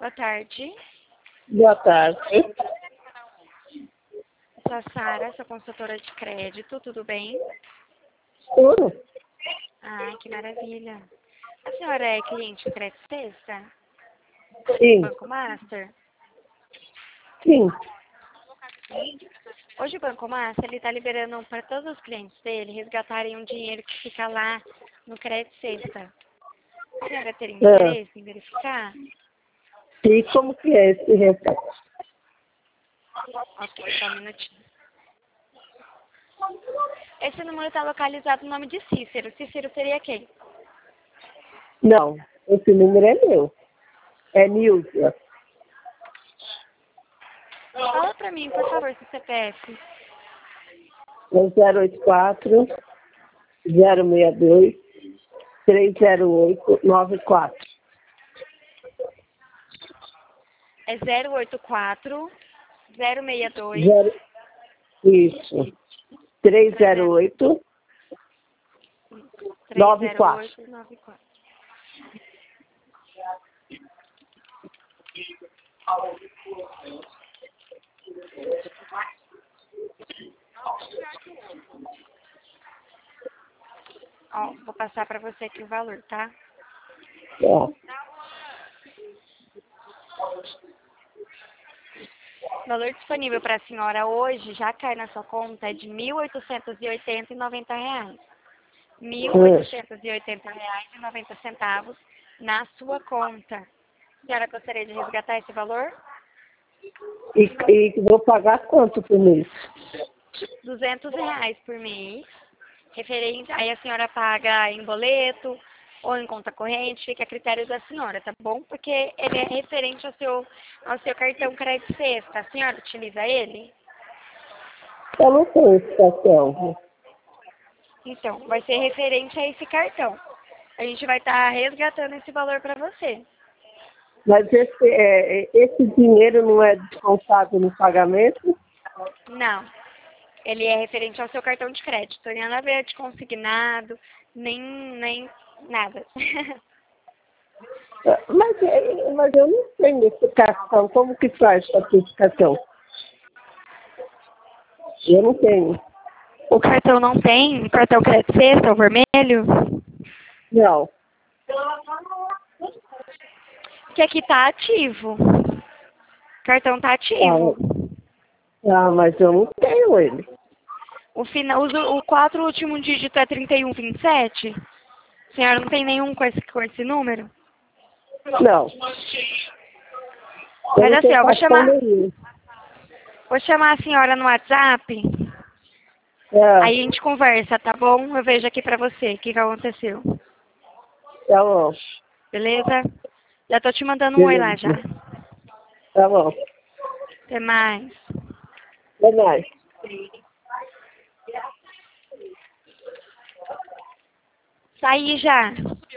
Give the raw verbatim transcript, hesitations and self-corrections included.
Boa tarde. Boa tarde. Sou a Sara, sou consultora de crédito, tudo bem? Tudo? Ah, que maravilha. A senhora é cliente do Crédito Sexta? Sim. Banco Master? Sim. Hoje o Banco Master ele está liberando para todos os clientes dele resgatarem um dinheiro que fica lá no Crédito Sexta. A senhora teria Ah, interesse em verificar? e como que é esse recado? Ok, só um minutinho. Esse número está localizado no nome de Cícero. Cícero seria quem? Não, esse número é meu. É Nilza. Fala para mim, por favor, seu C P F. É zero oito quatro, zero seis dois, três zero oito, nove quatro. É zero oito quatro, zero seis dois, Zero, isso. três zero oito, três nove zero quatro. oito nove quatro. Ó, vou passar para você aqui o valor, tá? É. O valor disponível para a senhora hoje já cai na sua conta é de mil oitocentos e oitenta e noventa reais. mil oitocentos e oitenta reais e noventa centavos na sua conta. A senhora gostaria de resgatar esse valor? E, e vou pagar quanto por mês? duzentos reais por mês. Referente, aí a senhora paga em boleto ou em conta corrente, fica a critério da senhora, tá bom? Porque ele é referente ao seu, ao seu cartão crédito sexta. A senhora utiliza ele? Eu não tenho esse cartão. Então, vai ser referente a esse cartão. A gente vai estar resgatando esse valor para você. Mas esse, é, esse dinheiro não é descontado no pagamento? Não. Ele é referente ao seu cartão de crédito. Não tem nada a ver de consignado, nem, nem nada. Mas, é, mas eu não tenho esse cartão. Como que faz para ter esse cartão? Eu não tenho. O cartão não tem? O cartão crédito sexta, o vermelho? Não. Que aqui tá ativo. O cartão tá ativo. Ah, ah, mas eu não tenho ele. O, final, o, o quatro último dígito é trinta e um vinte e sete? A senhora não tem nenhum com esse, com esse número? Não. Eu Mas não assim, tenho ó, vou cartão chamar, nenhum. vou chamar a senhora no WhatsApp. É, Aí a gente conversa, tá bom? Eu vejo aqui pra você o que, que aconteceu. tá bom. Beleza? Já tô te mandando um oi lá já. Beleza. Tá bom. Até mais. Até mais. Saí já.